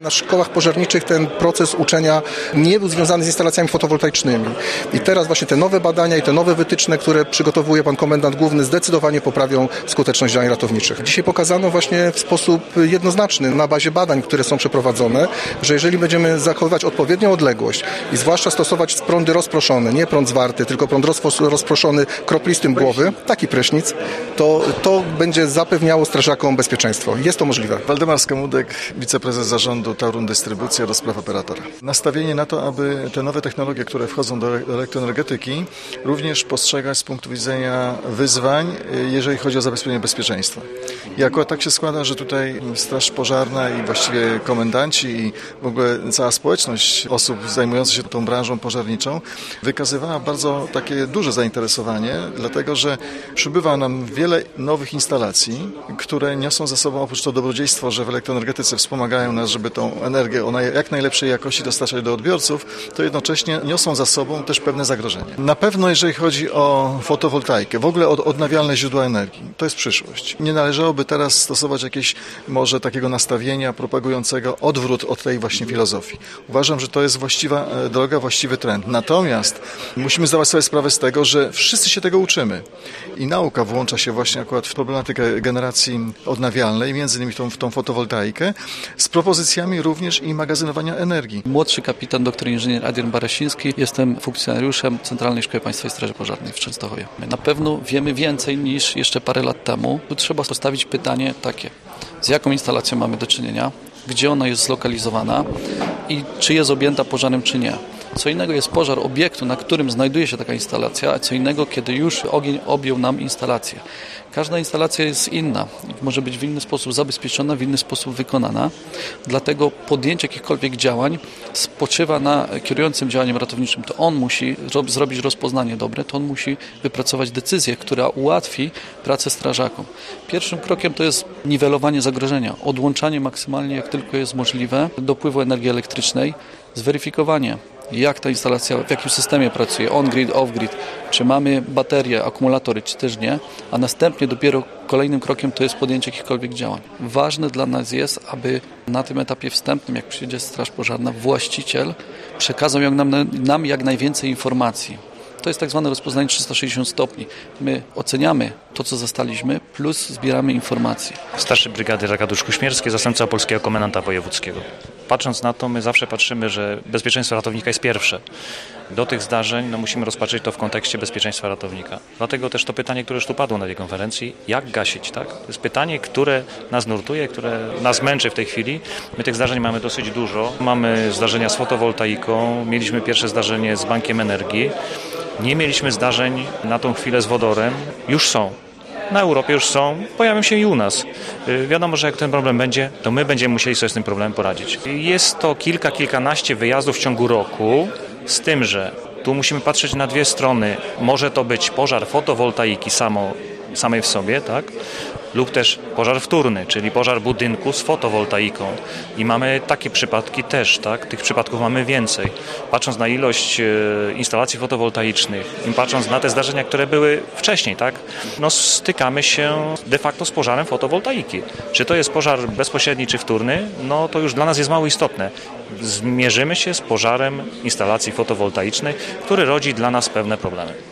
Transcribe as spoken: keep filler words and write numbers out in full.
Na szkołach pożarniczych ten proces uczenia nie był związany z instalacjami fotowoltaicznymi. I teraz właśnie te nowe badania i te nowe wytyczne, które przygotowuje pan komendant główny, zdecydowanie poprawią skuteczność działań ratowniczych. Dzisiaj pokazano właśnie w sposób jednoznaczny na bazie badań, które są przeprowadzone, że jeżeli będziemy zachowywać odpowiednią odległość i zwłaszcza stosować prądy rozproszone, nie prąd zwarty, tylko prąd rozproszony kroplistym głowy, taki prysznic, to to będzie zapewniało strażakom bezpieczeństwo. Jest to możliwe. Waldemar Skamudek, wiceprezes zarządu Tauron Dystrybucja do spraw operatora. Nastawienie na to, aby te nowe technologie, które wchodzą do elektroenergetyki, również postrzegać z punktu widzenia wyzwań, jeżeli chodzi o zabezpieczenie bezpieczeństwa. I akurat tak się składa, że tutaj Straż Pożarna i właściwie komendanci i w ogóle cała społeczność osób zajmujących się tą branżą pożarniczą wykazywała bardzo takie duże zainteresowanie, dlatego że przybywa nam wiele nowych instalacji, które niosą za sobą oprócz to dobrodziejstwo, że w elektroenergetyce wspomagają nas, żeby tą energię o jak najlepszej jakości dostarczać do odbiorców, to jednocześnie niosą za sobą też pewne zagrożenia. Na pewno jeżeli chodzi o fotowoltaikę, w ogóle o odnawialne źródła energii, to jest przyszłość. Nie należałoby teraz stosować jakiegoś może takiego nastawienia propagującego odwrót od tej właśnie filozofii. Uważam, że to jest właściwa droga, właściwy trend. Natomiast musimy zdawać sobie sprawę z tego, że wszyscy się tego uczymy i nauka włącza się właśnie akurat w problematykę generacji odnawialnej, między innymi tą, w tą fotowoltaikę, z propozycjami również i magazynowania energii. Młodszy kapitan, doktor inżynier Adrian Barasiński. Jestem funkcjonariuszem Centralnej Szkoły Państwowej Straży Pożarnej w Częstochowie. Na pewno wiemy więcej niż jeszcze parę lat temu. Tu trzeba postawić pytanie takie, z jaką instalacją mamy do czynienia, gdzie ona jest zlokalizowana i czy jest objęta pożarem, czy nie. Co innego jest pożar obiektu, na którym znajduje się taka instalacja, a co innego, kiedy już ogień objął nam instalację. Każda instalacja jest inna, może być w inny sposób zabezpieczona, w inny sposób wykonana. Dlatego podjęcie jakichkolwiek działań spoczywa na kierującym działaniem ratowniczym. To on musi zrobić rozpoznanie dobre, to on musi wypracować decyzję, która ułatwi pracę strażakom. Pierwszym krokiem to jest niwelowanie zagrożenia, odłączanie maksymalnie jak tylko jest możliwe dopływu energii elektrycznej, zweryfikowanie, jak ta instalacja, w jakim systemie pracuje, on-grid, off-grid, czy mamy baterie, akumulatory, czy też nie, a następnie dopiero kolejnym krokiem to jest podjęcie jakichkolwiek działań. Ważne dla nas jest, aby na tym etapie wstępnym, jak przyjdzie Straż Pożarna, właściciel przekazał jak nam, nam jak najwięcej informacji. To jest tak zwane rozpoznanie trzysta sześćdziesiąt stopni. My oceniamy to, co zastaliśmy, plus zbieramy informacje. Starszy Brygady Rakadusz Kuśmierski, zastępca polskiego komendanta wojewódzkiego. Patrząc na to, my zawsze patrzymy, że bezpieczeństwo ratownika jest pierwsze. Do tych zdarzeń no, musimy rozpatrzyć to w kontekście bezpieczeństwa ratownika. Dlatego też to pytanie, które już tu padło na tej konferencji, jak gasić, tak? To jest pytanie, które nas nurtuje, które nas męczy w tej chwili. My tych zdarzeń mamy dosyć dużo. Mamy zdarzenia z fotowoltaiką, mieliśmy pierwsze zdarzenie z Bankiem Energii. Nie mieliśmy zdarzeń na tą chwilę z wodorem. Już są. Na Europie już są, pojawią się i u nas. Yy, wiadomo, że jak ten problem będzie, to my będziemy musieli sobie z tym problemem poradzić. Jest to kilka, kilkanaście wyjazdów w ciągu roku, z tym, że tu musimy patrzeć na dwie strony. Może to być pożar fotowoltaiki samo, samej w sobie, tak? Lub też pożar wtórny, czyli pożar budynku z fotowoltaiką. I mamy takie przypadki też, tak? Tych przypadków mamy więcej. Patrząc na ilość e, instalacji fotowoltaicznych i patrząc na te zdarzenia, które były wcześniej, tak? No stykamy się de facto z pożarem fotowoltaiki. Czy to jest pożar bezpośredni czy wtórny? No to już dla nas jest mało istotne. Zmierzymy się z pożarem instalacji fotowoltaicznej, który rodzi dla nas pewne problemy.